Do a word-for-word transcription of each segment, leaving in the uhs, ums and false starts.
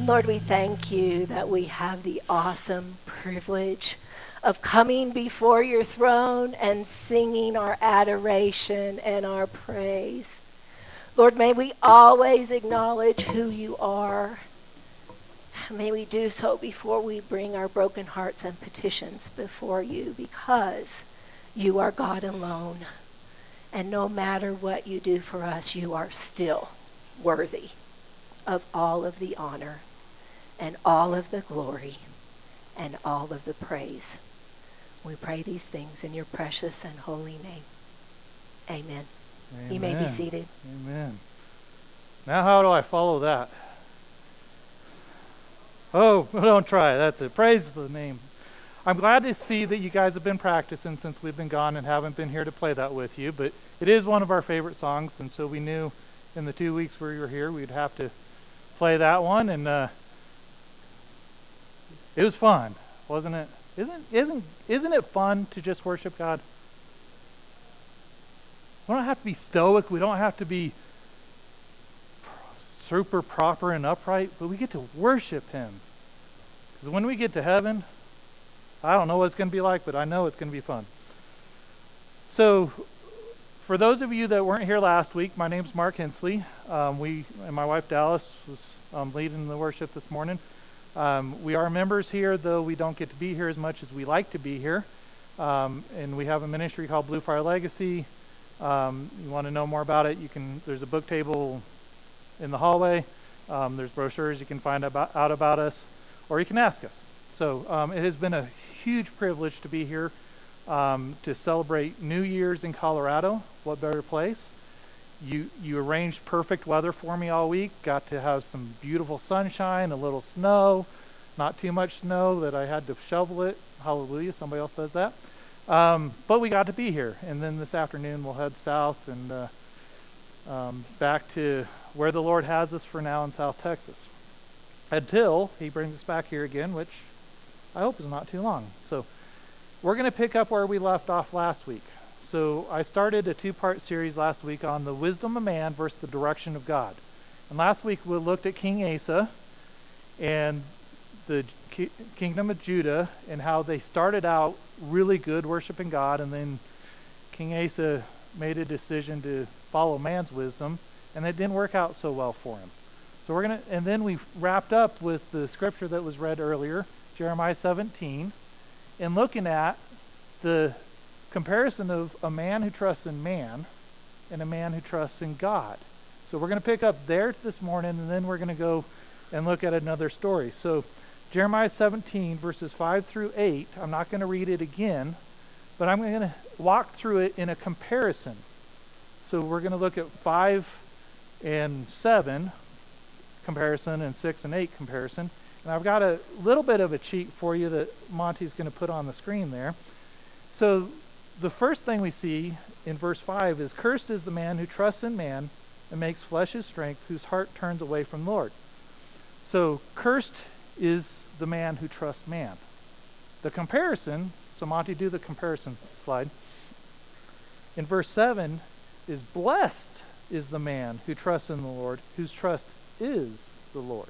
Lord, we thank you that we have the awesome privilege of coming before your throne and singing our adoration and our praise. Lord, may we always acknowledge who you are. May we do so before we bring our broken hearts and petitions before you, because you are God alone. And no matter what you do for us, you are still worthy of all of the honor and all of the glory and all of the praise. We pray these things in your precious and holy name. Amen. Amen. You may be seated. Amen. Now how do I follow that? Oh, don't try. That's it. Praise the name. I'm glad to see that you guys have been practicing since we've been gone and haven't been here to play that with you, but it is one of our favorite songs, and so we knew in the two weeks we were here we'd have to play that one, and uh, it was fun, wasn't it? Isn't isn't isn't it fun to just worship God? We don't have to be stoic. We don't have to be super proper and upright, but we get to worship him. Because when we get to heaven, I don't know what it's going to be like, but I know it's going to be fun. So, for those of you that weren't here last week, my name's Mark Hensley. Um, we and my wife Dallas was um, leading the worship this morning. Um, we are members here, though we don't get to be here as much as we like to be here. Um, and we have a ministry called Blue Fire Legacy. Um, you want to know more about it, you can. There's a book table in the hallway. Um, there's brochures you can find about, out about us, or you can ask us. So um, it has been a huge privilege to be here um, to celebrate New Year's in Colorado. What better place? You you arranged perfect weather for me all week. Got to have some beautiful sunshine, a little snow, not too much snow that I had to shovel it. Hallelujah, somebody else does that. Um, but we got to be here, and then this afternoon we'll head south and uh, um, back to where the Lord has us for now in South Texas, until he brings us back here again, which I hope is not too long. So we're going to pick up where we left off last week. So I started a two-part series last week on the wisdom of man versus the direction of God. And last week we looked at King Asa and the ki- kingdom of Judah and how they started out really good worshiping God, and then King Asa made a decision to follow man's wisdom, and it didn't work out so well for him. So we're going to, and then we wrapped up with the scripture that was read earlier, Jeremiah seventeen, and looking at the comparison of a man who trusts in man and a man who trusts in God. So we're going to pick up there this morning, and then we're going to go and look at another story. So Jeremiah seventeen, verses five through eight, I'm not going to read it again, but I'm going to walk through it in a comparison. So we're going to look at five and seven comparison and six and eight comparison. And I've got a little bit of a cheat for you that Monty's going to put on the screen there. So the first thing we see in verse five is, "Cursed is the man who trusts in man and makes flesh his strength, whose heart turns away from the Lord." So cursed is the man who trusts man. The comparison, so Monty, do the comparison slide. In verse seven is, "Blessed is the man who trusts in the Lord, whose trust is the Lord."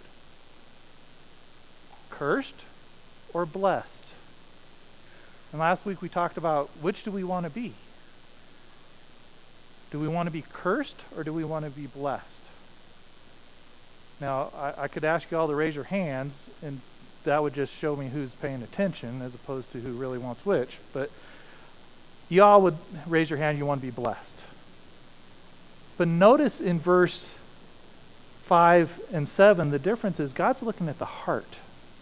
Cursed or blessed? And last week we talked about, which do we want to be? Do we want to be cursed or do we want to be blessed? Now, I, I could ask you all to raise your hands, and that would just show me who's paying attention as opposed to who really wants which. But you all would raise your hand, you want to be blessed. But notice in verse five and seven, the difference is God's looking at the heart.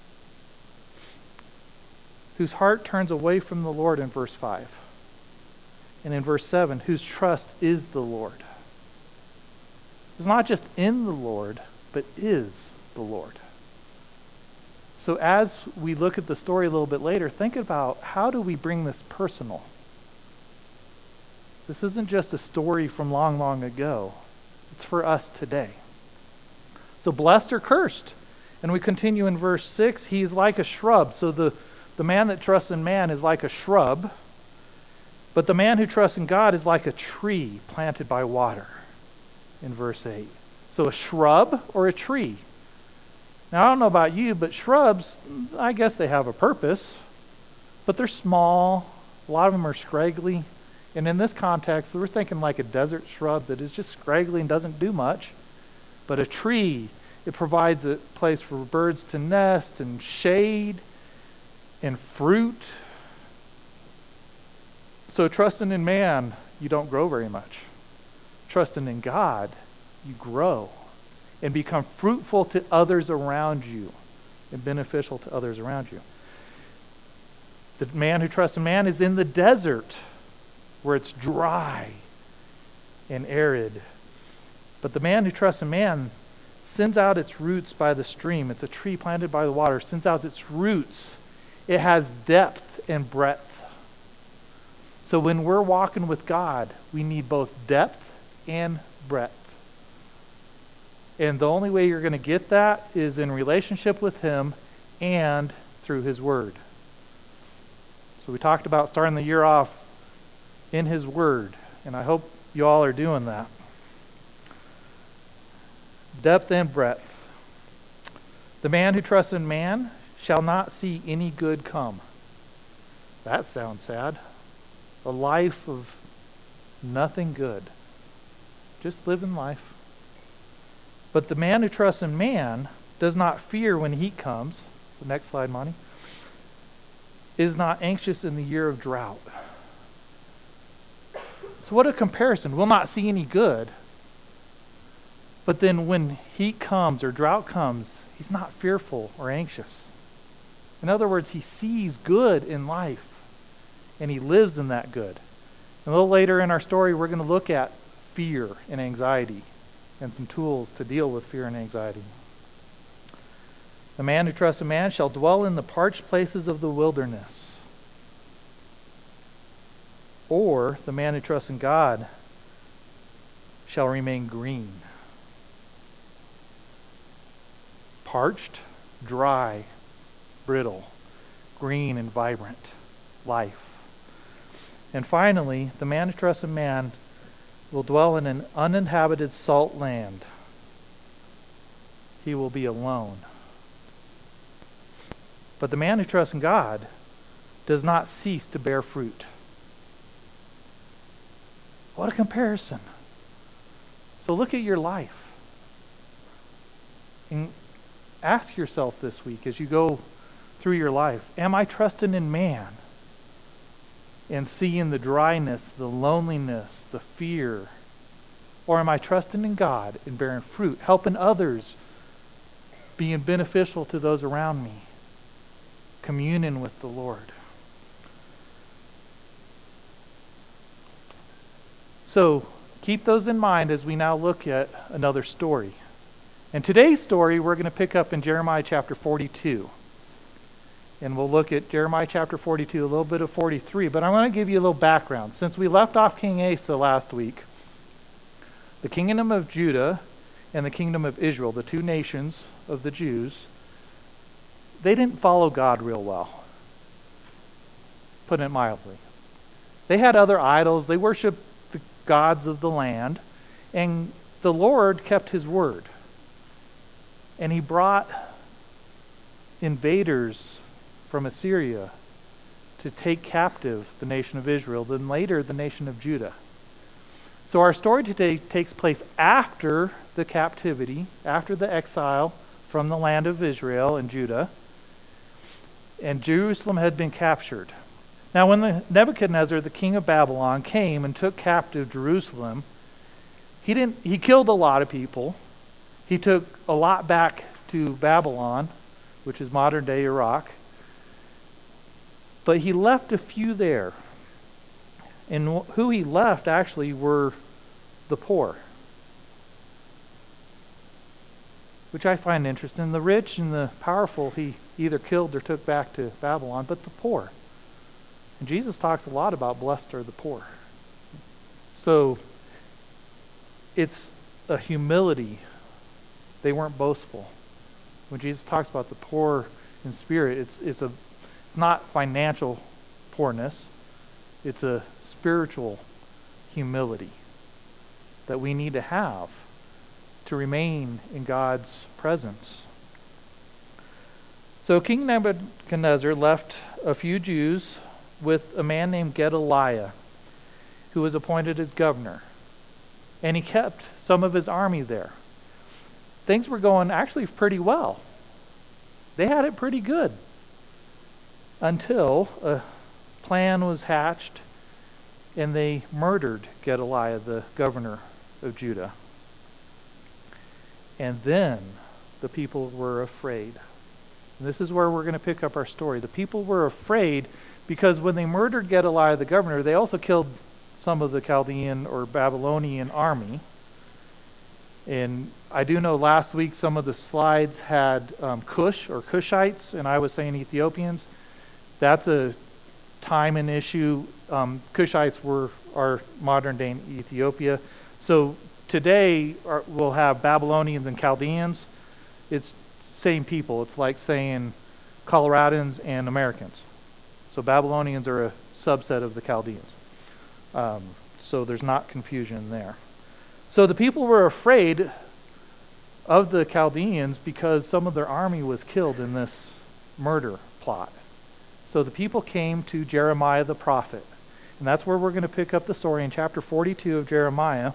Whose heart turns away from the Lord in verse five. And in verse seven, whose trust is the Lord. It's not just in the Lord, but is the Lord. So as we look at the story a little bit later, think about, how do we bring this personal? This isn't just a story from long, long ago. It's for us today. So blessed or cursed? And we continue in verse six, he's like a shrub. So the, the man that trusts in man is like a shrub, but the man who trusts in God is like a tree planted by water, in verse eight. So a shrub or a tree? Now, I don't know about you, but shrubs, I guess they have a purpose, but they're small. A lot of them are scraggly. And in this context, we're thinking like a desert shrub that is just scraggly and doesn't do much. But a tree, it provides a place for birds to nest and shade and fruit. So trusting in man, you don't grow very much. Trusting in God, you grow and become fruitful to others around you and beneficial to others around you. The man who trusts in man is in the desert where it's dry and arid. But the man who trusts in man sends out its roots by the stream. It's a tree planted by the water, sends out its roots. It has depth and breadth. So when we're walking with God, we need both depth and breadth. And the only way you're going to get that is in relationship with Him and through His Word. So we talked about starting the year off in His Word, and I hope you all are doing that. Depth and breadth. The man who trusts in man shall not see any good come. That sounds sad. A life of nothing good. Just living life. But the man who trusts in man does not fear when heat comes. So next slide, Monty. Is not anxious in the year of drought. So what a comparison. We'll not see any good. But then when heat comes or drought comes, he's not fearful or anxious. In other words, he sees good in life and he lives in that good. A little later in our story, we're going to look at fear and anxiety and some tools to deal with fear and anxiety. The man who trusts a man shall dwell in the parched places of the wilderness. Or the man who trusts in God shall remain green. Parched, dry, brittle, green and vibrant life. And finally, the man who trusts in man will dwell in an uninhabited salt land. He will be alone. But the man who trusts in God does not cease to bear fruit. What a comparison. So look at your life. And ask yourself this week as you go through your life, am I trusting in man and seeing the dryness, the loneliness, the fear? Or am I trusting in God and bearing fruit, helping others, being beneficial to those around me, communion with the Lord? So keep those in mind as we now look at another story. And today's story we're going to pick up in Jeremiah chapter forty-two. And we'll look at Jeremiah chapter forty-two, a little bit of forty-three. But I want to give you a little background. Since we left off King Asa last week, the kingdom of Judah and the kingdom of Israel, the two nations of the Jews, they didn't follow God real well, putting it mildly. They had other idols. They worshiped the gods of the land. And the Lord kept His word. And He brought invaders from Assyria to take captive the nation of Israel, then later the nation of Judah. So our story today takes place after the captivity, after the exile from the land of Israel and Judah, and Jerusalem had been captured. Now when the Nebuchadnezzar, the king of Babylon, came and took captive Jerusalem, he didn't he killed a lot of people. He took a lot back to Babylon, which is modern-day Iraq. But he left a few there. And who he left actually were the poor, which I find interesting. The rich and the powerful he either killed or took back to Babylon, but the poor. And Jesus talks a lot about blessed are the poor. So it's a humility. They weren't boastful. When Jesus talks about the poor in spirit, it's it's a it's not financial poorness. It's a spiritual humility that we need to have to remain in God's presence. So King Nebuchadnezzar left a few Jews with a man named Gedaliah, who was appointed as governor. And he kept some of his army there. Things were going actually pretty well. They had it pretty good. Until a plan was hatched and they murdered Gedaliah, the governor of Judah. And then the people were afraid. And this is where we're going to pick up our story. The people were afraid because when they murdered Gedaliah, the governor, they also killed some of the Chaldean or Babylonian army. And I do know last week some of the slides had um, Cush or Cushites, and I was saying Ethiopians. That's a time and issue. Um, Cushites were our modern day Ethiopia. So today our, we'll have Babylonians and Chaldeans. It's same people. It's like saying Coloradans and Americans. So Babylonians are a subset of the Chaldeans. Um, so there's not confusion there. So the people were afraid of the Chaldeans because some of their army was killed in this murder plot. So the people came to Jeremiah the prophet. And that's where we're going to pick up the story in chapter forty-two of Jeremiah,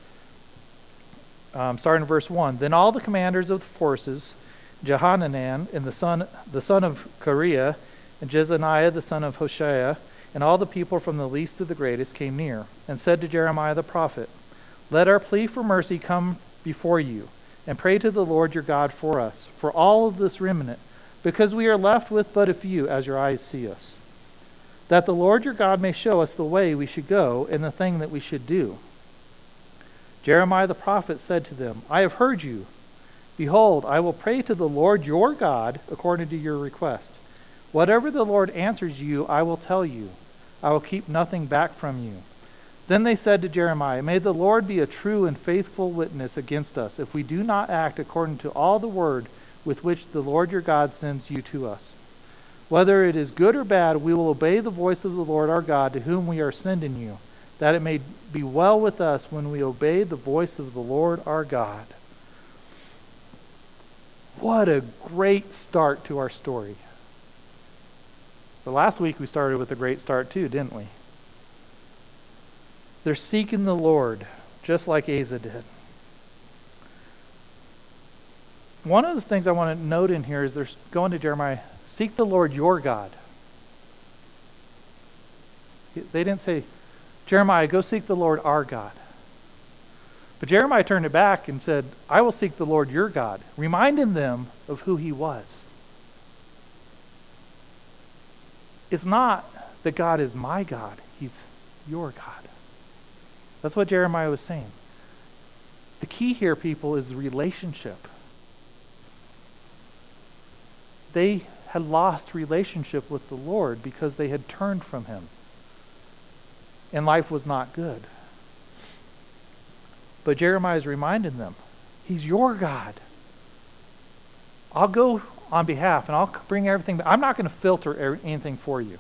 um, starting in verse one. Then all the commanders of the forces, Jehanan and the son, the son of Kareah, and Jezaniah the son of Hoshea, and all the people from the least to the greatest came near, and said to Jeremiah the prophet, Let our plea for mercy come before you, and pray to the Lord your God for us, for all of this remnant, because we are left with but a few, as your eyes see us, that the Lord your God may show us the way we should go, and the thing that we should do. Jeremiah the prophet said to them, I have heard you. Behold, I will pray to the Lord your God according to your request. Whatever the Lord answers you, I will tell you. I will keep nothing back from you. Then they said to Jeremiah, May the Lord be a true and faithful witness against us, if we do not act according to all the word with which the Lord your God sends you to us. Whether it is good or bad, we will obey the voice of the Lord our God, to whom we are sending you, that it may be well with us when we obey the voice of the Lord our God. What a great start to our story. But last week we started with a great start too, didn't we? They're seeking the Lord, just like Asa did. One of the things I want to note in here is they're going to Jeremiah, seek the Lord your God. They didn't say, Jeremiah, go seek the Lord our God. But Jeremiah turned it back and said, I will seek the Lord your God, reminding them of who he was. It's not that God is my God, he's your God. That's what Jeremiah was saying. The key here, people, is the relationship. They had lost relationship with the Lord because they had turned from him. And life was not good. But Jeremiah is reminding them, he's your God. I'll go on behalf and I'll bring everything back. I'm not going to filter anything for you.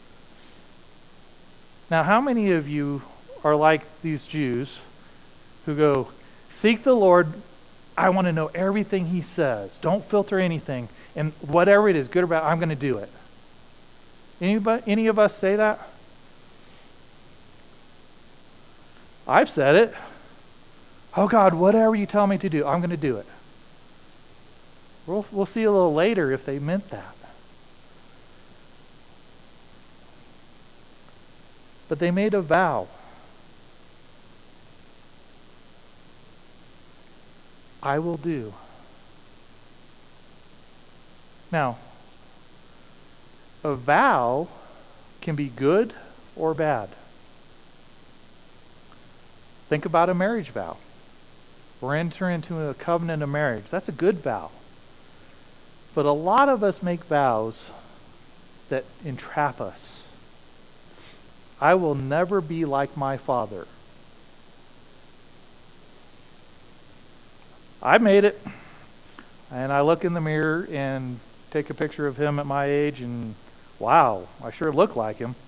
Now, how many of you are like these Jews who go, seek the Lord, I want to know everything he says. Don't filter anything. And whatever it is, good or bad, I'm going to do it. Anybody, any of us say that? I've said it. Oh God, whatever you tell me to do, I'm going to do it. We'll, we'll see a little later if they meant that. But they made a vow. I will do. Now, a vow can be good or bad. Think about a marriage vow. We're entering into a covenant of marriage. That's a good vow. But a lot of us make vows that entrap us. I will never be like my father. I made it. And I look in the mirror and take a picture of him at my age and wow, I sure look like him.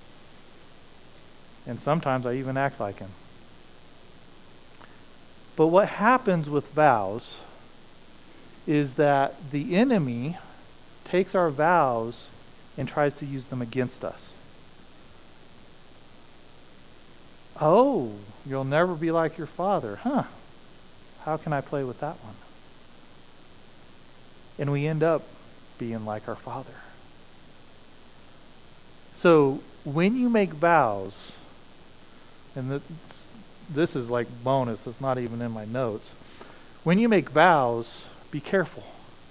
And sometimes I even act like him. But what happens with vows is that the enemy takes our vows and tries to use them against us. Oh, you'll never be like your father. Huh. How can I play with that one? And we end up being like our father. So when you make vows, and this, this is like bonus, it's not even in my notes. When you make vows, be careful.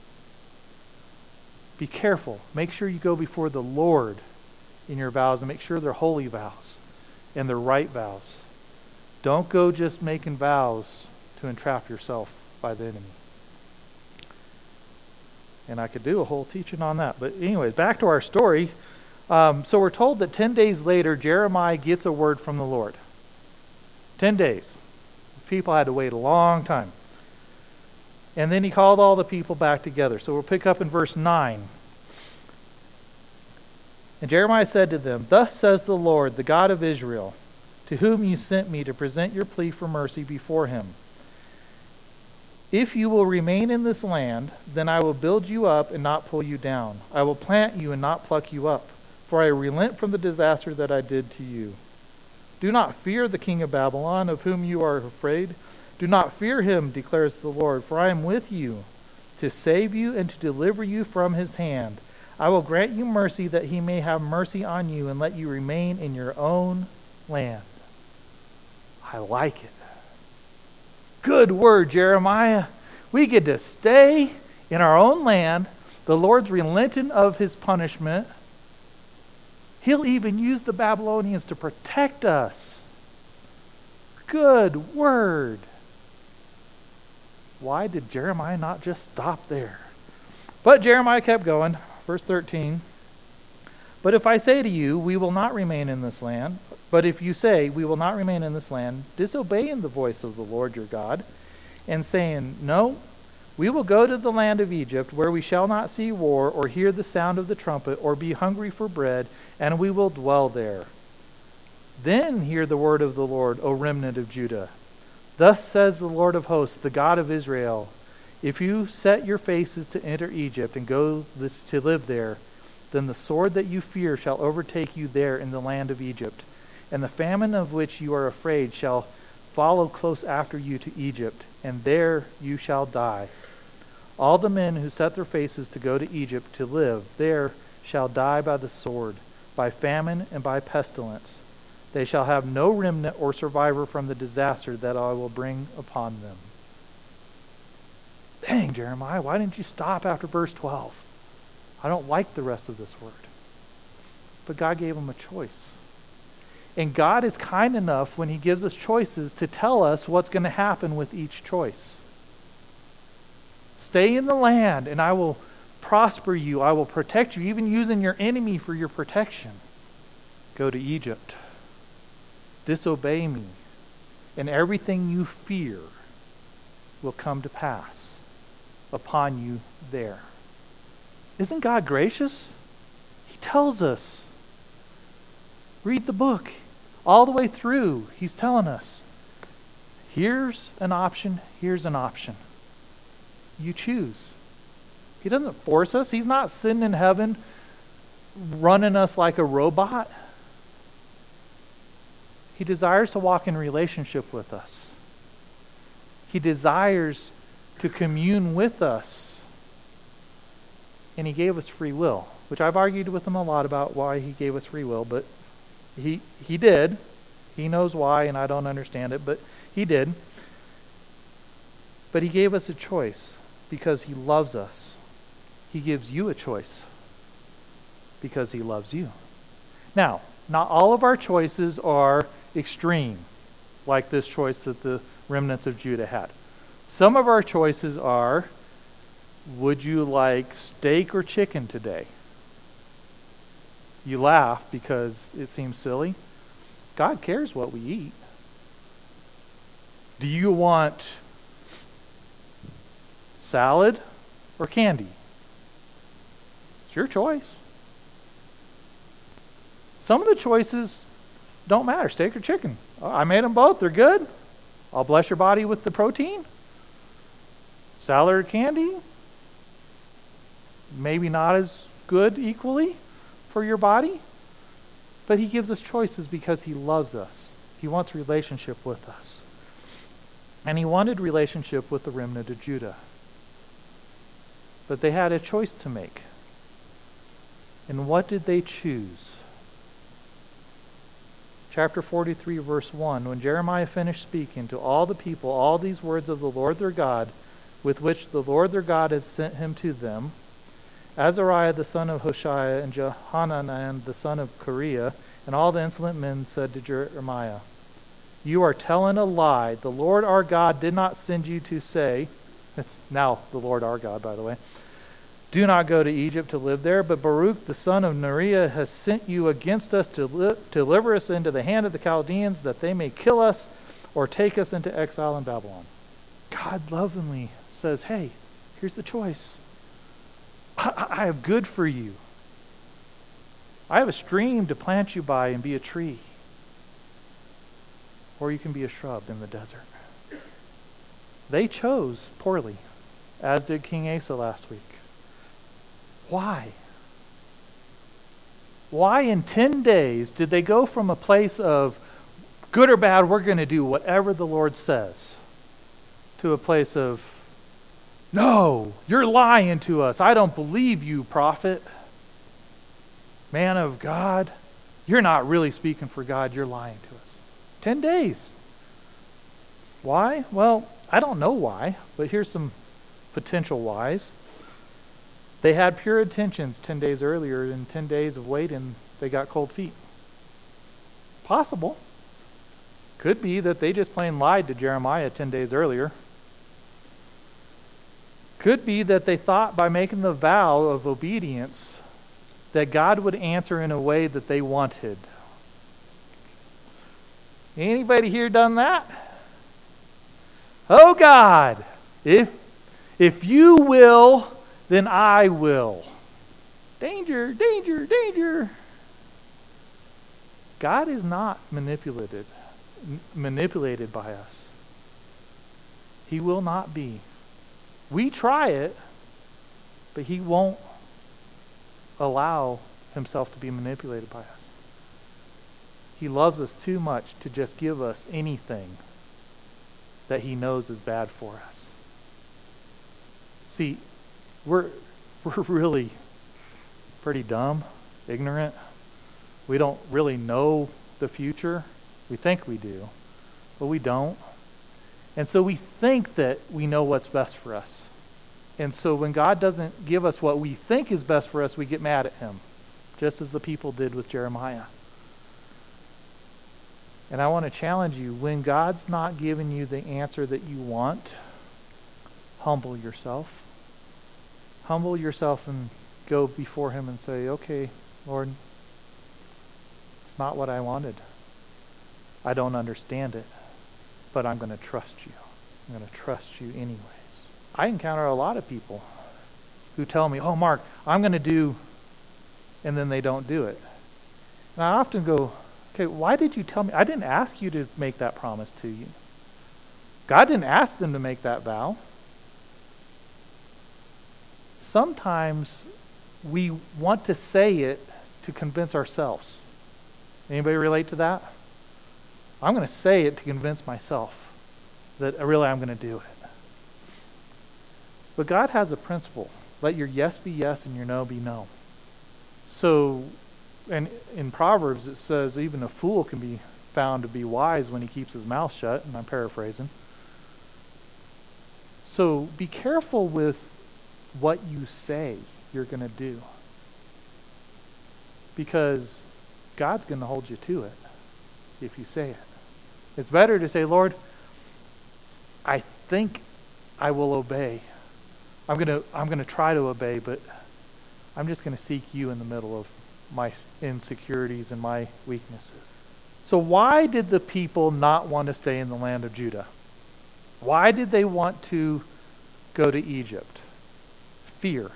Be careful. Make sure you go before the Lord in your vows and make sure they're holy vows and they're right vows. Don't go just making vows to entrap yourself by the enemy. And I could do a whole teaching on that. But anyways, back to our story. Um, so we're told that ten days later, Jeremiah gets a word from the Lord. Ten days. The people had to wait a long time. And then he called all the people back together. So we'll pick up in verse nine. And Jeremiah said to them, "Thus says the Lord, the God of Israel, to whom you sent me to present your plea for mercy before him. If you will remain in this land, then I will build you up and not pull you down. I will plant you and not pluck you up, for I relent from the disaster that I did to you. Do not fear the king of Babylon, of whom you are afraid. Do not fear him, declares the Lord, for I am with you to save you and to deliver you from his hand. I will grant you mercy that he may have mercy on you and let you remain in your own land." I like it. Good word, Jeremiah. We get to stay in our own land. The Lord's relenting of his punishment. He'll even use the Babylonians to protect us. Good word. Why did Jeremiah not just stop there? But Jeremiah kept going. Verse thirteen. "But if I say to you, we will not remain in this land, but if you say, we will not remain in this land, disobeying the voice of the Lord your God, and saying, no, we will go to the land of Egypt, where we shall not see war, or hear the sound of the trumpet, or be hungry for bread, and we will dwell there. Then hear the word of the Lord, O remnant of Judah. Thus says the Lord of hosts, the God of Israel, if you set your faces to enter Egypt and go to live there, then the sword that you fear shall overtake you there in the land of Egypt, and the famine of which you are afraid shall follow close after you to Egypt, and there you shall die. All the men who set their faces to go to Egypt to live there shall die by the sword, by famine and by pestilence. They shall have no remnant or survivor from the disaster that I will bring upon them." Dang, Jeremiah, why didn't you stop after verse twelve? I don't like the rest of this word. But God gave him a choice. And God is kind enough when he gives us choices to tell us what's going to happen with each choice. Stay in the land and I will prosper you. I will protect you, even using your enemy for your protection. Go to Egypt. Disobey me, and everything you fear will come to pass upon you there. Isn't God gracious? He tells us. Read the book. All the way through, he's telling us, here's an option, here's an option. You choose. He doesn't force us. He's not sitting in heaven running us like a robot. He desires to walk in relationship with us. He desires to commune with us. And he gave us free will, which I've argued with him a lot about why he gave us free will, but he he did. He knows why, and I don't understand it, but he did. But he gave us a choice because he loves us. He gives you a choice because he loves you. Now, not all of our choices are extreme, like this choice that the remnants of Judah had. Some of our choices are, would you like steak or chicken today? You laugh because it seems silly. God cares what we eat. Do you want salad or candy? It's your choice. Some of the choices don't matter. Steak or chicken. Oh, I made them both. They're good. I'll bless your body with the protein. Salad or candy. maybe not as good equally for your body, but he gives us choices because he loves us. He wants relationship with us. And he wanted relationship with the remnant of Judah. But they had a choice to make. And what did they choose? Chapter forty-three, verse one, when Jeremiah finished speaking to all the people all these words of the Lord their God, with which the Lord their God had sent him to them, Azariah the son of Hoshea and Johanan the son of Kareah, and all the insolent men said to Jeremiah, "You are telling a lie. The Lord our God did not send you to say," it's now the Lord our God, by the way, "Do not go to Egypt to live there, but Baruch the son of Neriah has sent you against us to, li- to deliver us into the hand of the Chaldeans, that they may kill us or take us into exile in Babylon." God lovingly says, hey, here's the choice. I, I have good for you. I have a stream to plant you by and be a tree. Or you can be a shrub in the desert. They chose poorly, as did King Asa last week. Why? Why in ten days did they go from a place of good or bad, we're going to do whatever the Lord says, to a place of, no, you're lying to us. I don't believe you, prophet. Man of God, you're not really speaking for God. You're lying to us. Ten days. Why? Well, I don't know why, but here's some potential whys. They had pure intentions ten days earlier, and ten days of waiting, they got cold feet. Possible. Could be that they just plain lied to Jeremiah ten days earlier. Could be that they thought by making the vow of obedience that God would answer in a way that they wanted. Anybody here done that? Oh God, if if you will, then I will. Danger, danger, danger. God is not manipulated, m- manipulated by us. He will not be. We try it, but he won't allow himself to be manipulated by us. He loves us too much to just give us anything that he knows is bad for us. See, we're we're really pretty dumb, ignorant. We don't really know the future. We think we do, but we don't. And so we think that we know what's best for us. And so when God doesn't give us what we think is best for us, we get mad at him, just as the people did with Jeremiah. And I want to challenge you, when God's not giving you the answer that you want, humble yourself. Humble yourself and go before him and say, okay, Lord, it's not what I wanted. I don't understand it, but I'm going to trust you. I'm going to trust you anyways. I encounter a lot of people who tell me, oh, Mark, I'm going to do, and then they don't do it. And I often go, okay, why did you tell me? I didn't ask you to make that promise to you. God didn't ask them to make that vow. Sometimes we want to say it to convince ourselves. Anybody relate to that? I'm going to say it to convince myself that really I'm going to do it. But God has a principle. Let your yes be yes and your no be no. So, and in Proverbs it says even a fool can be found to be wise when he keeps his mouth shut, and I'm paraphrasing. So be careful with what you say you're going to do, because God's going to hold you to it if you say it. It's better to say, Lord, I think I will obey. I'm going to I'm going to try to obey, but I'm just going to seek you in the middle of my insecurities and my weaknesses. So why did the people not want to stay in the land of Judah? Why did they want to go to Egypt? Fear.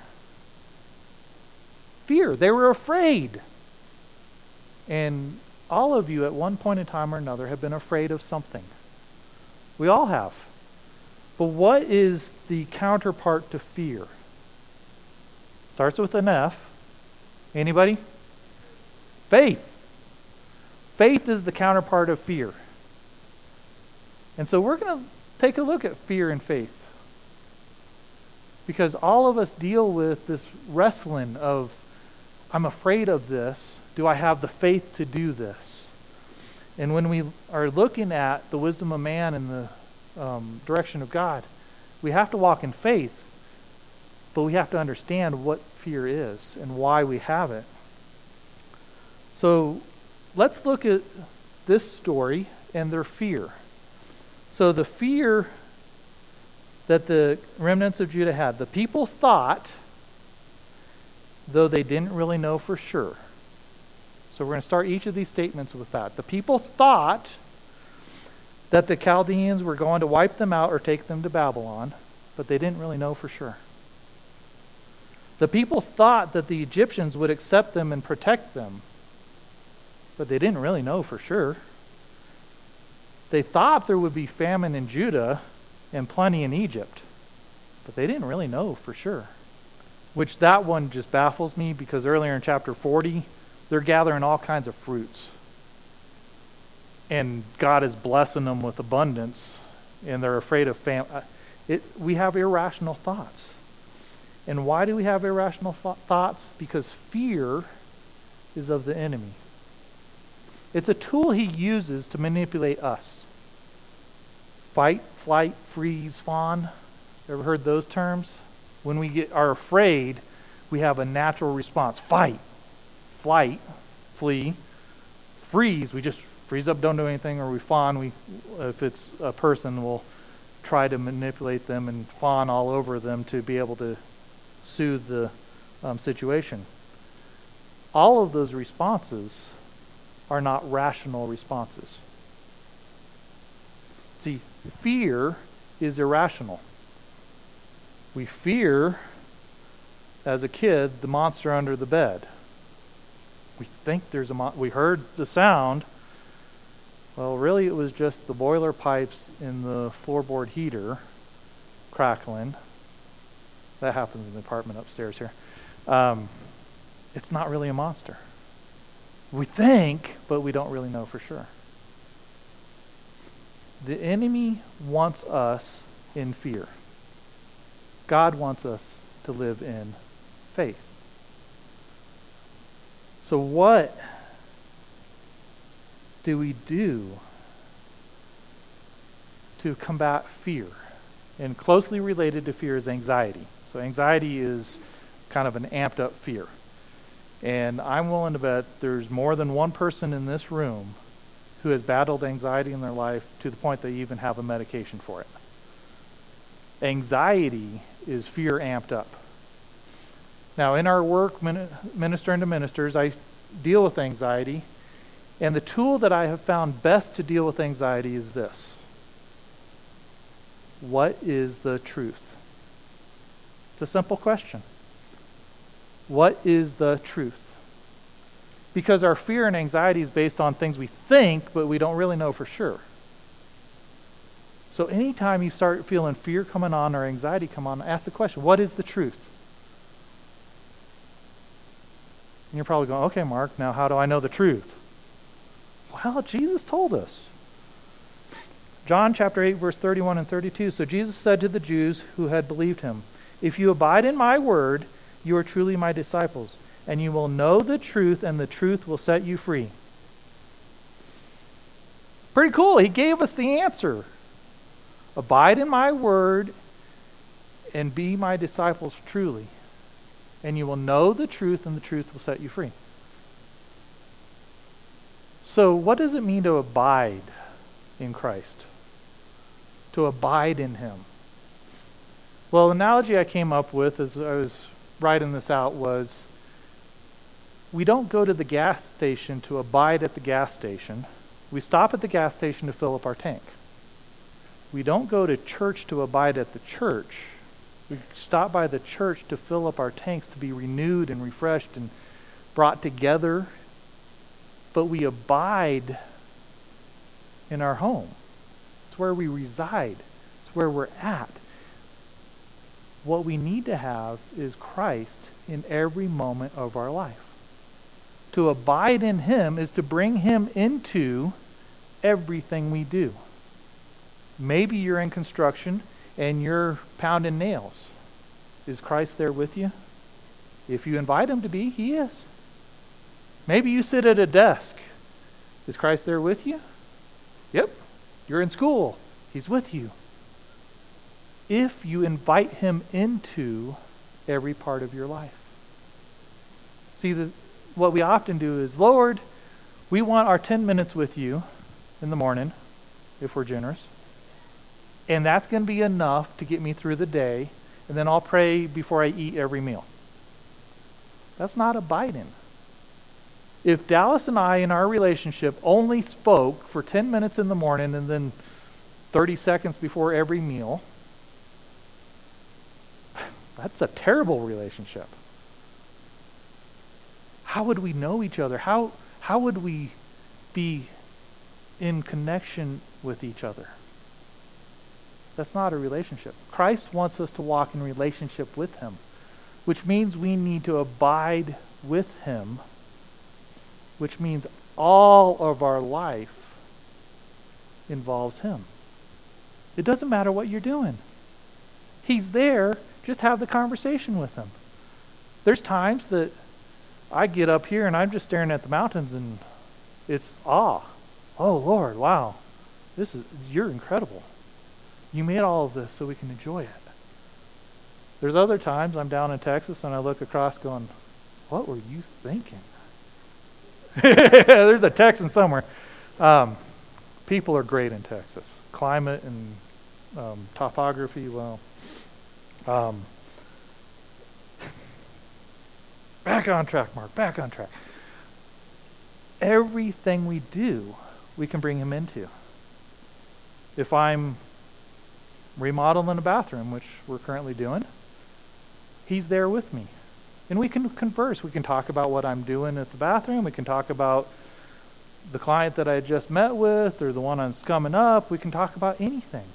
Fear. They were afraid. And all of you at one point in time or another have been afraid of something. We all have. But what is the counterpart to fear? Starts with an F. Anybody? Faith. Faith is the counterpart of fear. And so we're going to take a look at fear and faith. Because all of us deal with this wrestling of, I'm afraid of this. Do I have the faith to do this? And when we are looking at the wisdom of man and the um, direction of God, we have to walk in faith, but we have to understand what fear is and why we have it. So let's look at this story and their fear. So the fear that the remnants of Judah had, the people thought, though they didn't really know for sure. So we're going to start each of these statements with that. The people thought that the Chaldeans were going to wipe them out or take them to Babylon, but they didn't really know for sure. The people thought that the Egyptians would accept them and protect them, but they didn't really know for sure. They thought there would be famine in Judah and plenty in Egypt, but they didn't really know for sure. Which that one just baffles me, because earlier in chapter forty, they're gathering all kinds of fruits. And God is blessing them with abundance, and they're afraid of famine. It, we have irrational thoughts. And why do we have irrational th- thoughts? Because fear is of the enemy. It's a tool he uses to manipulate us. Fight, flight, freeze, fawn. Ever heard those terms? When we get are afraid, we have a natural response. Fight, flight, flee, freeze. We just freeze up, don't do anything, or we fawn. We, if it's a person, we'll try to manipulate them and fawn all over them to be able to soothe the um, situation. All of those responses are not rational responses. See, fear is irrational. We fear, as a kid, the monster under the bed. We think there's a mon- we heard the sound. Well, really it was just the boiler pipes in the floorboard heater crackling. That happens in the apartment upstairs here. Um, it's not really a monster. We think, but we don't really know for sure. The enemy wants us in fear. God wants us to live in faith. So what do we do to combat fear? And closely related to fear is anxiety. So anxiety is kind of an amped up fear. And I'm willing to bet there's more than one person in this room who has battled anxiety in their life to the point they even have a medication for it. Anxiety is fear amped up. Now, in our work min- ministering to ministers, I deal with anxiety, and the tool that I have found best to deal with anxiety is this. What is the truth? It's a simple question. What is the truth? Because our fear and anxiety is based on things we think, but we don't really know for sure. So anytime you start feeling fear coming on or anxiety come on, ask the question, what is the truth? And you're probably going, okay, Mark, now how do I know the truth? Well, Jesus told us. John chapter eight, verse thirty-one and thirty-two. So Jesus said to the Jews who had believed him, if you abide in my word, you are truly my disciples, and you will know the truth, and the truth will set you free. Pretty cool. He gave us the answer. Abide in my word and be my disciples truly, and you will know the truth, and the truth will set you free. So what does it mean to abide in Christ? To abide in him. Well, the analogy I came up with as I was writing this out was, we don't go to the gas station to abide at the gas station. We stop at the gas station to fill up our tank. We don't go to church to abide at the church. We stop by the church to fill up our tanks, to be renewed and refreshed and brought together. But we abide in our home. It's where we reside. It's where we're at. what we need to have is Christ in every moment of our life. To abide in him is to bring him into everything we do. Maybe you're in construction and you're pounding nails. Is Christ there with you? If you invite him to be, he is. Maybe you sit at a desk. Is Christ there with you? Yep. You're in school. He's with you. If you invite him into every part of your life. See, the, what we often do is, Lord, we want our ten minutes with you in the morning, if we're generous. And that's going to be enough to get me through the day, and then I'll pray before I eat every meal. That's not abiding. If Dallas and I in our relationship only spoke for ten minutes in the morning and then thirty seconds before every meal, that's a terrible relationship. How would we know each other? How, how would we be in connection with each other? That's not a relationship. Christ wants us to walk in relationship with him, which means we need to abide with him, which means all of our life involves him. It doesn't matter what you're doing. He's there. Just have the conversation with him. There's times that I get up here and I'm just staring at the mountains and it's awe. Oh, Lord, wow. This is, you're incredible. You made all of this so we can enjoy it. There's other times I'm down in Texas and I look across going, what were you thinking? There's a Texan somewhere. Um, people are great in Texas. Climate and um, topography, well. Um, back on track, Mark, back on track. Everything we do, we can bring him into. If I'm remodeling a bathroom, which we're currently doing, he's there with me. And we can converse. We can talk about what I'm doing at the bathroom. We can talk about the client that I just met with or the one that's coming up. We can talk about anything.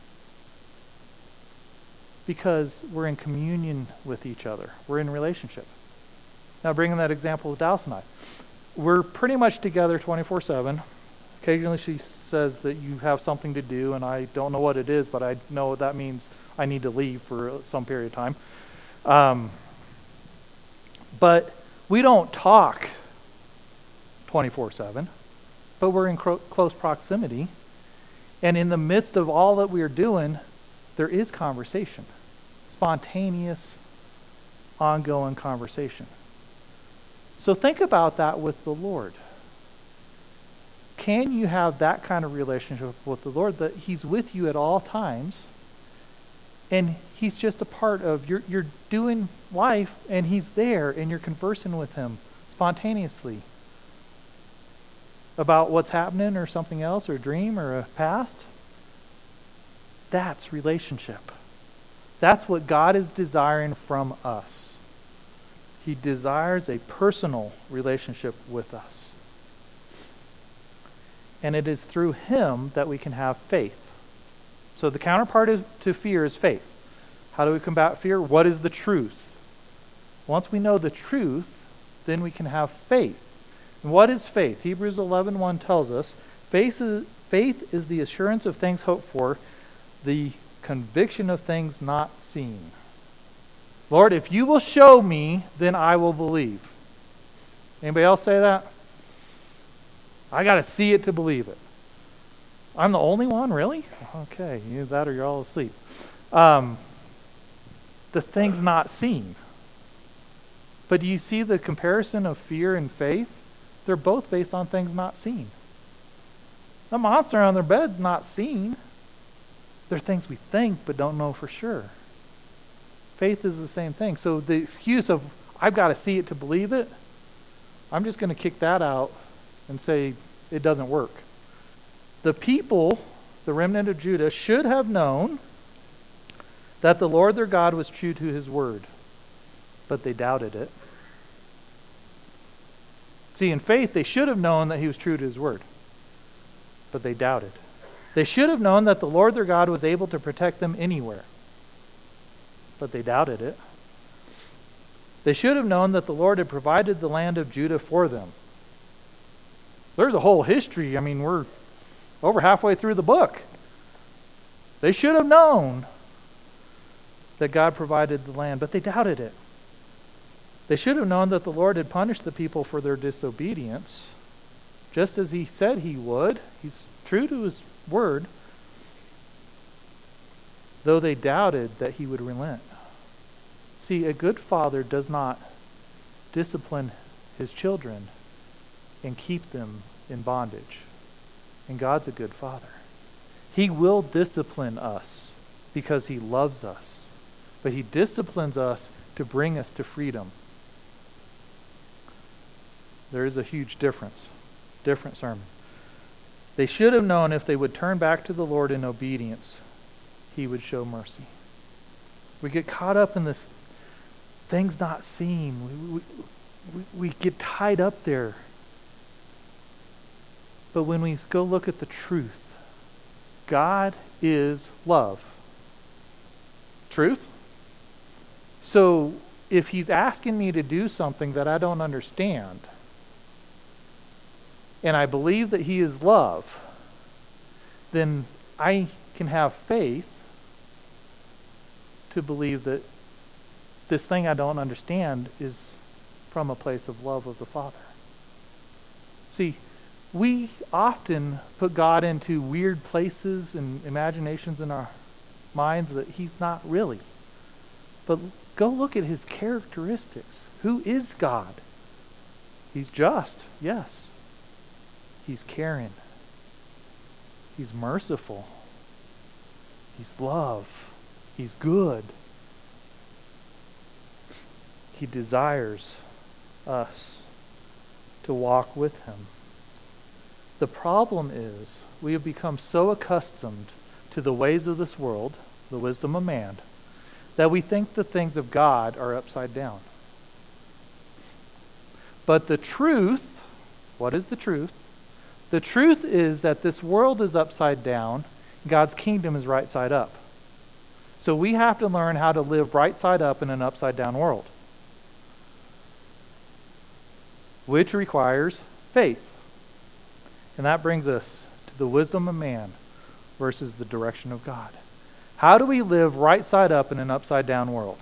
Because we're in communion with each other. We're in relationship. Now, bringing that example of Dallas and I. We're pretty much together twenty-four seven. Occasionally she says that you have something to do, and I don't know what it is, but I know that means I need to leave for some period of time. Um, but we don't talk twenty-four seven, but we're in cro- close proximity. And in the midst of all that we're doing, there is conversation. Spontaneous, ongoing conversation. So think about that with the Lord. Can you have that kind of relationship with the Lord, that he's with you at all times and he's just a part of, you're, you're doing life and he's there and you're conversing with him spontaneously about what's happening or something else or a dream or a past? That's relationship. That's what God is desiring from us. He desires a personal relationship with us. And it is through him that we can have faith. So the counterpart is, to fear is faith. How do we combat fear? What is the truth? Once we know the truth, then we can have faith. And what is faith? Hebrews eleven one tells us, faith is, faith is the assurance of things hoped for, the conviction of things not seen. Lord, if you will show me, then I will believe. Anybody else say that? I got to see it to believe it. I'm the only one, really? Okay, either that or you're all asleep. Um, the things not seen. But do you see the comparison of fear and faith? They're both based on things not seen. The monster on their bed's not seen. They're things we think but don't know for sure. Faith is the same thing. So the excuse of, I've got to see it to believe it, I'm just going to kick that out and say it doesn't work. The people, the remnant of Judah, should have known that the Lord their God was true to his word, but they doubted it. See, in faith, they should have known that he was true to his word, but they doubted. They should have known that the Lord their God was able to protect them anywhere, but they doubted it. They should have known that the Lord had provided the land of Judah for them. There's a whole history. I mean, we're over halfway through the book. They should have known that God provided the land, but they doubted it. They should have known that the Lord had punished the people for their disobedience, just as he said he would. He's true to his word, though they doubted that he would relent. See, a good father does not discipline his children and keep them in bondage. And God's a good father. He will discipline us because he loves us. But he disciplines us to bring us to freedom. There is a huge difference. Different sermon. They should have known if they would turn back to the Lord in obedience, he would show mercy. We get caught up in this things not seen. We, we, we get tied up there. But when we go look at the truth, God is love. Truth? So if he's asking me to do something that I don't understand, and I believe that he is love, then I can have faith to believe that this thing I don't understand is from a place of love of the Father. See, we often put God into weird places and imaginations in our minds that he's not really. But go look at his characteristics. Who is God? He's just, yes. He's caring. He's merciful. He's love. He's good. He desires us to walk with him. The problem is we have become so accustomed to the ways of this world, the wisdom of man, that we think the things of God are upside down. But the truth, what is the truth? The truth is that this world is upside down, God's kingdom is right side up. So we have to learn how to live right side up in an upside down world, which requires faith. And that brings us to the wisdom of man versus the direction of God. How do we live right side up in an upside down world?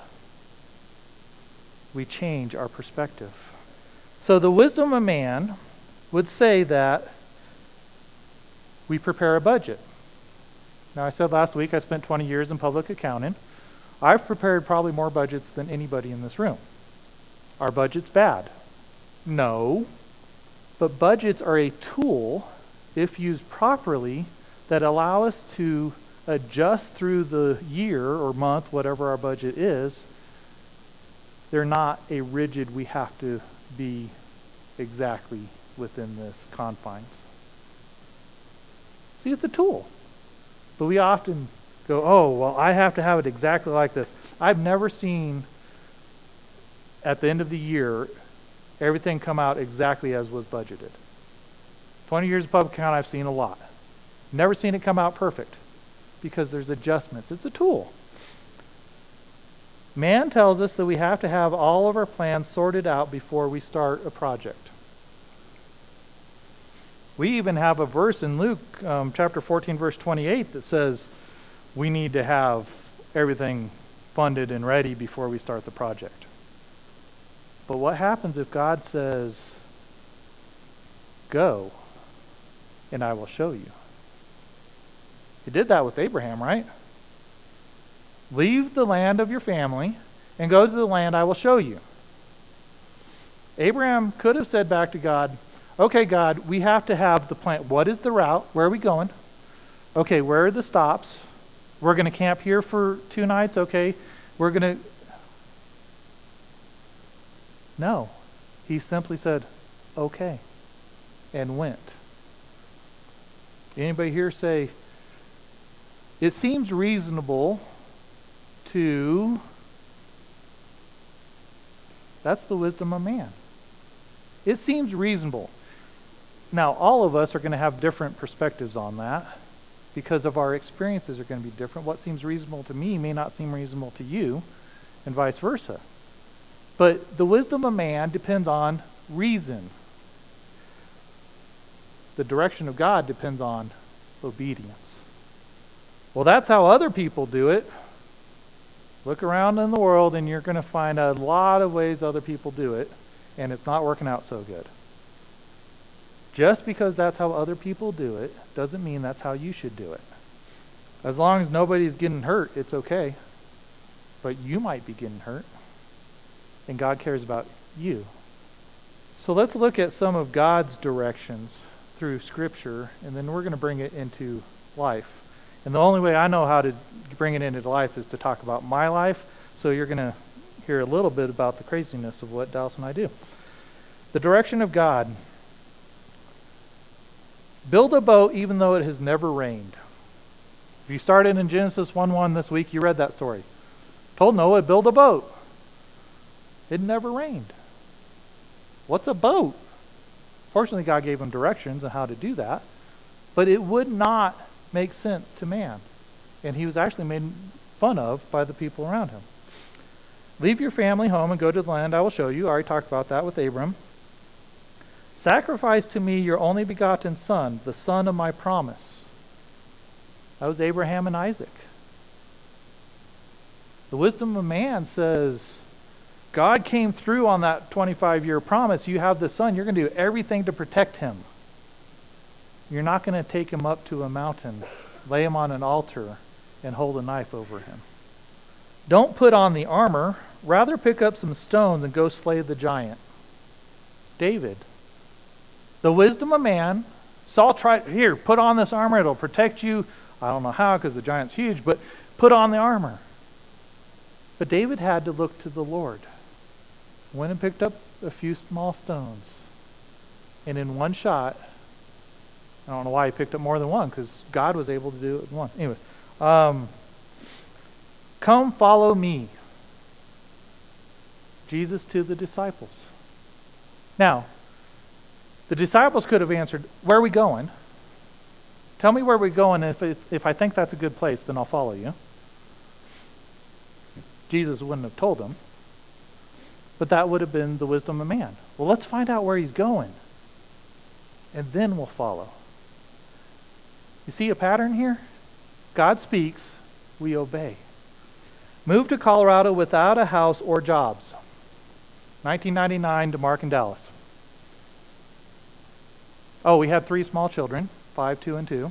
We change our perspective. So the wisdom of man would say that we prepare a budget. Now, I said last week I spent twenty years in public accounting. I've prepared probably more budgets than anybody in this room. Are budgets bad? No. But budgets are a tool, if used properly, that allow us to adjust through the year or month, whatever our budget is. They're not a rigid, we have to be exactly within this confines. See, it's a tool. But we often go, oh, well, I have to have it exactly like this. I've never seen, at the end of the year, everything come out exactly as was budgeted. twenty years of public account, I've seen a lot. Never seen it come out perfect because there's adjustments. It's a tool. Man tells us that we have to have all of our plans sorted out before we start a project. We even have a verse in Luke um, chapter fourteen, verse twenty-eight that says we need to have everything funded and ready before we start the project. But what happens if God says, go, and I will show you? He did that with Abraham, right? Leave the land of your family and go to the land I will show you. Abraham could have said back to God, okay, God, we have to have the plan. What is the route? Where are we going? Okay, where are the stops? We're going to camp here for two nights. Okay, we're going to... No. He simply said, okay, and went. Anybody here say, it seems reasonable to... That's the wisdom of man. It seems reasonable. Now, all of us are going to have different perspectives on that because of our experiences are going to be different. What seems reasonable to me may not seem reasonable to you. and vice versa. But the wisdom of man depends on reason. The direction of God depends on obedience. Well, that's how other people do it. Look around in the world and you're going to find a lot of ways other people do it, and it's not working out so good. Just because that's how other people do it doesn't mean that's how you should do it. As long as nobody's getting hurt, it's okay. But you might be getting hurt, and God cares about you. So let's look at some of God's directions through Scripture, and then we're going to bring it into life. And the only way I know how to bring it into life is to talk about my life, so you're going to hear a little bit about the craziness of what Dallas and I do. The direction of God. Build a boat even though it has never rained. If you started in Genesis one one this week, you read that story. Told Noah, build a boat. It never rained. What's a boat? Fortunately, God gave him directions on how to do that, but it would not make sense to man. And he was actually made fun of by the people around him. Leave your family home and go to the land I will show you. I already talked about that with Abram. Sacrifice to me your only begotten son, the son of my promise. That was Abraham and Isaac. The wisdom of man says, God came through on that twenty-five year promise. You have the son. You're going to do everything to protect him. You're not going to take him up to a mountain, lay him on an altar, and hold a knife over him. Don't put on the armor. Rather pick up some stones and go slay the giant. David. The wisdom of man. Saul tried, here, put on this armor. It'll protect you. I don't know how because the giant's huge, but put on the armor. But David had to look to the Lord. Went and picked up a few small stones. And in one shot, I don't know why he picked up more than one, because God was able to do it in one. Anyways, um, come follow me. Jesus to the disciples. Now, the disciples could have answered, where are we going? Tell me where we're going, and if, it, if I think that's a good place, then I'll follow you. Jesus wouldn't have told them. But that would have been the wisdom of man. Well, let's find out where he's going, and then we'll follow. You see a pattern here? God speaks, we obey. Moved to Colorado without a house or jobs. nineteen ninety-nine to Mark and Dallas. Oh, we had three small children, five, two, and two.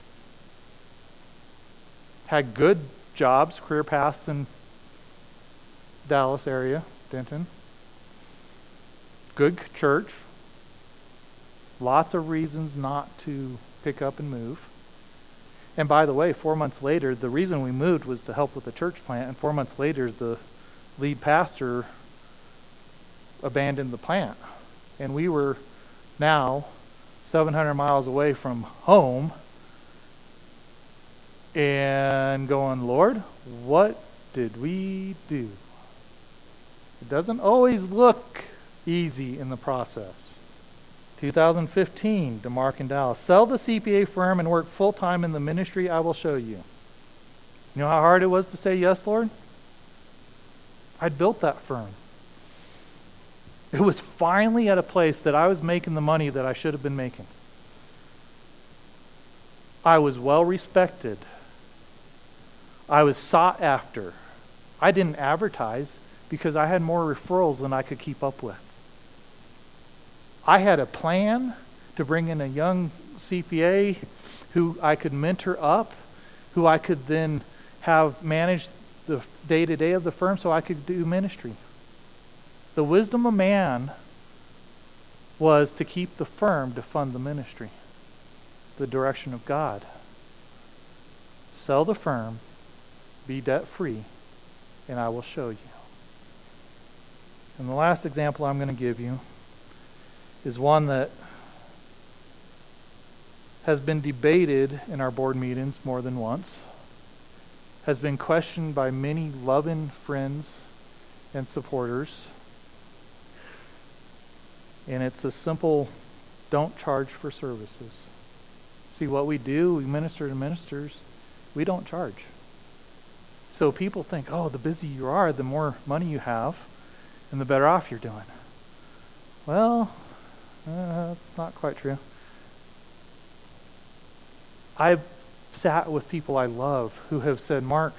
Had good jobs, career paths in Dallas area, Denton. Good church. Lots of reasons not to pick up and move. And by the way, four months later, the reason we moved was to help with the church plant, and four months later, the lead pastor abandoned the plant. And we were now seven hundred miles away from home and going, Lord, what did we do? It doesn't always look easy in the process. two thousand fifteen to Mark and Dallas. Sell the C P A firm and work full-time in the ministry I will show you. You know how hard it was to say yes, Lord? I'd built that firm. It was finally at a place that I was making the money that I should have been making. I was well respected. I was sought after. I didn't advertise because I had more referrals than I could keep up with. I had a plan to bring in a young C P A who I could mentor up, who I could then have manage the day-to-day of the firm so I could do ministry. The wisdom of man was to keep the firm to fund the ministry. The direction of God. Sell the firm, be debt-free, and I will show you. And the last example I'm going to give you is one that has been debated in our board meetings more than once, has been questioned by many loving friends and supporters, and it's a simple, don't charge for services. See, what we do, we minister to ministers, we don't charge. So people think, oh, the busier you are, the more money you have, and the better off you're doing. Well, uh, that's not quite true. I've sat with people I love who have said, Mark,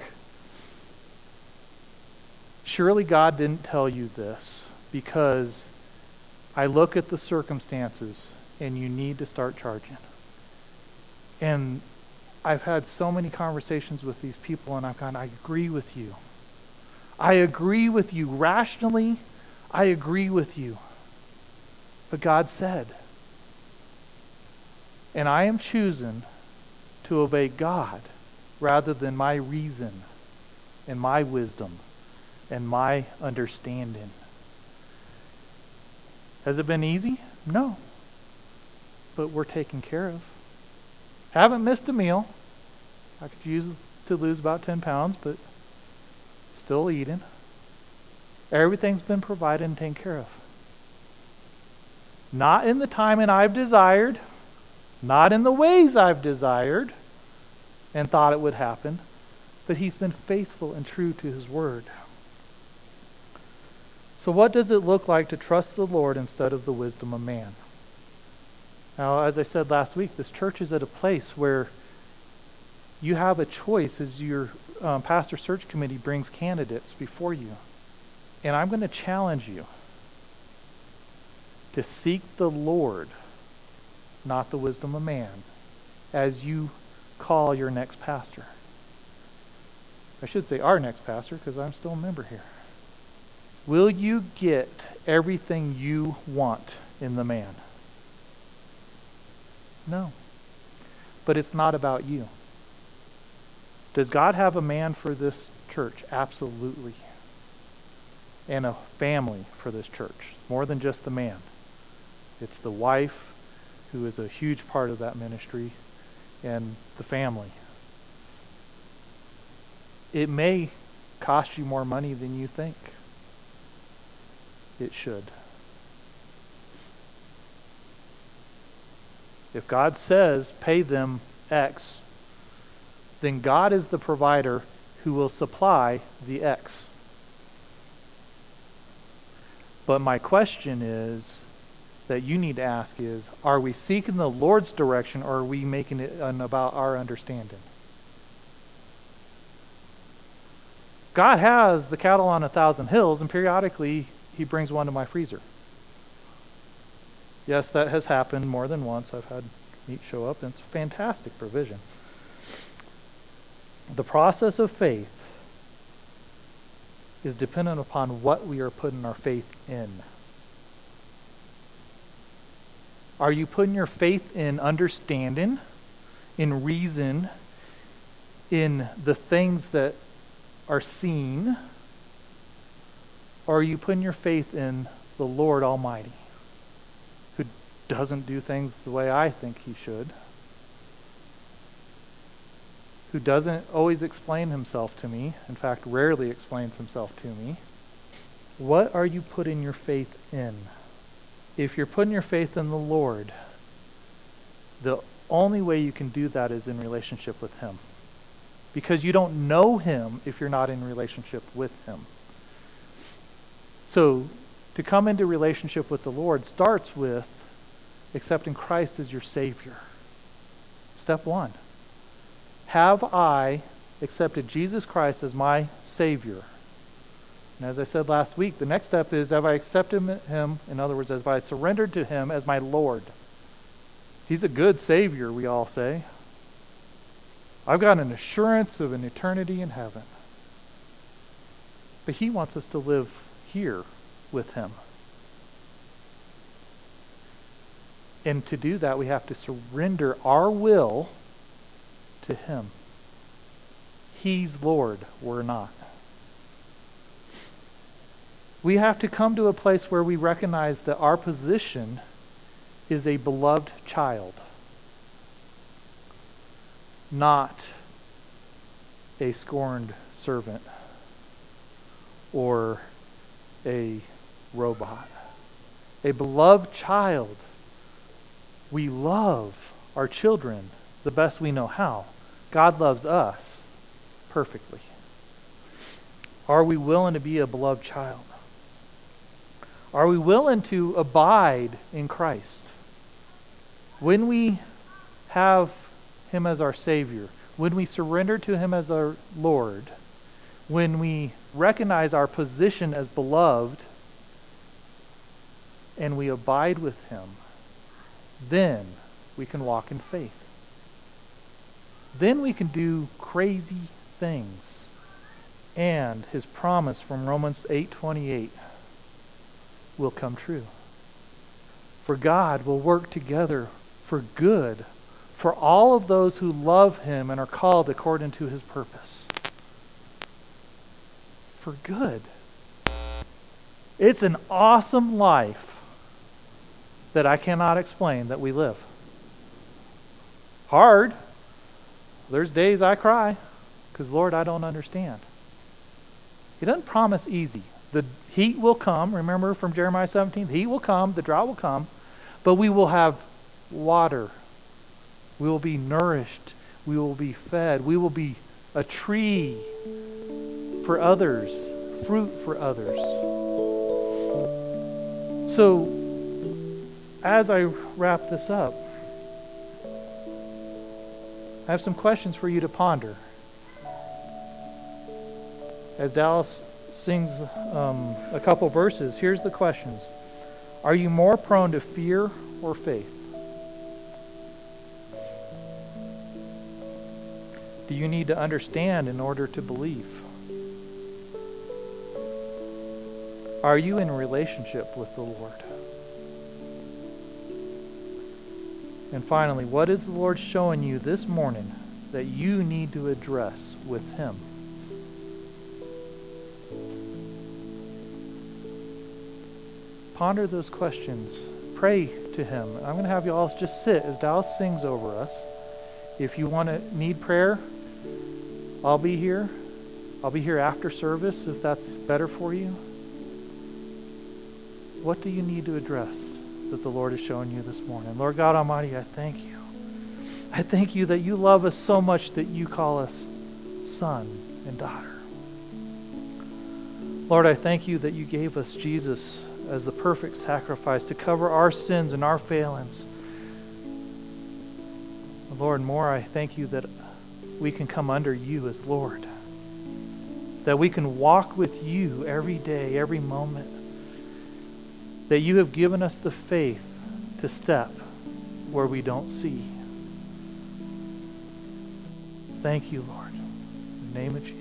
surely God didn't tell you this because I look at the circumstances and you need to start charging. And I've had so many conversations with these people and I've gone, I agree with you. I agree with you. Rationally, I agree with you. But God said. And I am choosing to obey God rather than my reason and my wisdom and my understanding. Has it been easy? No. But we're taken care of. Haven't missed a meal. I could use to lose about ten pounds, but still eating. Everything's been provided and taken care of. Not in the timing I've desired, not in the ways I've desired and thought it would happen, but he's been faithful and true to his word. So what does it look like to trust the Lord instead of the wisdom of man? Now, as I said last week, this church is at a place where you have a choice as your um, pastor search committee brings candidates before you. And I'm going to challenge you to seek the Lord, not the wisdom of man, as you call your next pastor. I should say our next pastor because I'm still a member here. Will you get everything you want in the man? No. But it's not about you. Does God have a man for this church? Absolutely. And a family for this church. More than just the man. It's the wife, who is a huge part of that ministry, and the family. It may cost you more money than you think. It should. If God says pay them X, then God is the provider who will supply the X. But my question is, that you need to ask is, are we seeking the Lord's direction or are we making it an about our understanding? God has the cattle on a thousand hills, and periodically he brings one to my freezer. Yes, that has happened more than once. I've had meat show up, and it's a fantastic provision. The process of faith is dependent upon what we are putting our faith in. Are you putting your faith in understanding, in reason, in the things that are seen? Or are you putting your faith in the Lord Almighty, who doesn't do things the way I think he should, who doesn't always explain himself to me, in fact, rarely explains himself to me? What are you putting your faith in? If you're putting your faith in the Lord, the only way you can do that is in relationship with him. Because you don't know him if you're not in relationship with him. So, to come into relationship with the Lord starts with accepting Christ as your Savior. Step one. Have I accepted Jesus Christ as my Savior? And as I said last week, the next step is, have I accepted him, in other words, have I surrendered to him as my Lord? He's a good Savior, we all say. I've got an assurance of an eternity in heaven. But he wants us to live here with him. And to do that, we have to surrender our will to him. He's Lord, we're not. We have to come to a place where we recognize that our position is a beloved child, not a scorned servant or a robot. A beloved child. We love our children the best we know how. God loves us perfectly. Are we willing to be a beloved child? Are we willing to abide in Christ? When we have him as our Savior, when we surrender to him as our Lord, when we recognize our position as beloved, and we abide with him, then we can walk in faith. Then we can do crazy things. And his promise from Romans eight twenty-eight will come true. For God will work together for good for all of those who love him and are called according to his purpose. For good. It's an awesome life that I cannot explain that we live. Hard. There's days I cry because, Lord, I don't understand. He doesn't promise easy. The heat will come. Remember from Jeremiah seventeen, the heat will come, the drought will come, but we will have water. We will be nourished. We will be fed. We will be a tree for others, fruit for others. So, as I wrap this up, I have some questions for you to ponder. As Dallas sings um, a couple verses, here's the questions. Are you more prone to fear or faith? Do you need to understand in order to believe? Are you in a relationship with the Lord? And finally, what is the Lord showing you this morning that you need to address with him? Ponder those questions. Pray to him. I'm going to have you all just sit as Dallas sings over us. If you want to need prayer, I'll be here. I'll be here after service if that's better for you. What do you need to address that the Lord is showing you this morning? Lord God Almighty, I thank you. I thank you that you love us so much that you call us son and daughter. Lord, I thank you that you gave us Jesus as the perfect sacrifice to cover our sins and our failings. Lord, more, I thank you that we can come under you as Lord, that we can walk with you every day, every moment, that you have given us the faith to step where we don't see. Thank you, Lord. In the name of Jesus.